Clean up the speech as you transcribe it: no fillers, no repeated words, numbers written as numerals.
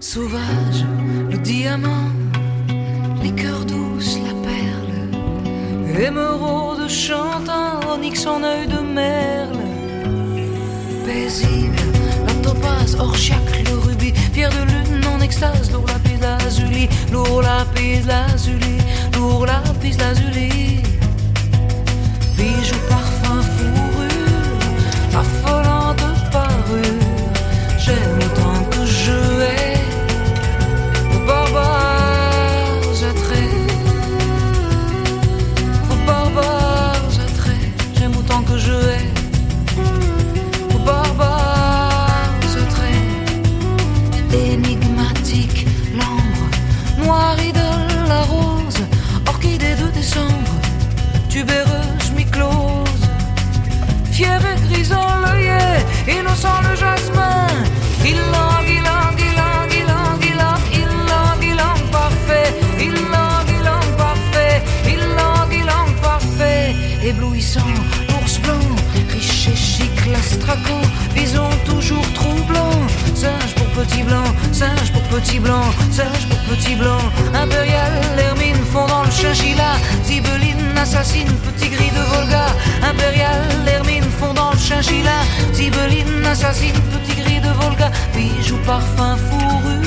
sauvage, le diamant, les cœurs douces, la perle, émeraude chantant, onyx en œil de merle, paisible, la topaze, orchiaque, le rubis, pierre de lune en extase, lourd lapis lazuli, lourd lapis lazuli, lourd lapis lazuli, bijoux, parfum, fourrure, affolante parure, j'aime autant que je hais vos barbares attraits, vos barbares attraits, j'aime autant que je hais vos barbares attraits, énigmatique, l'ambre, noir idole, la rose, orchidée de décembre, tubéreuse, mi-close, fier et grisant l'œillet, innocent le jasmin, ilang, ilang, ilang, ilang, ilang, ilang, ilang, parfait, ilang, ilang, parfait, ilang, ilang, parfait, éblouissant, l'ours blanc, riche et chic, l'astraco, bison toujours troublant, singe pour petit blanc, singe pour petit blanc, singe pour petit blanc, impérial, hermine, fondant le chinchilla, zibeline, assassine, petit gris de Volga, impérial, hermine, fondant le chinchilla, zibeline, assassine, petit gris de Volga, bijoux, parfum, fourrure,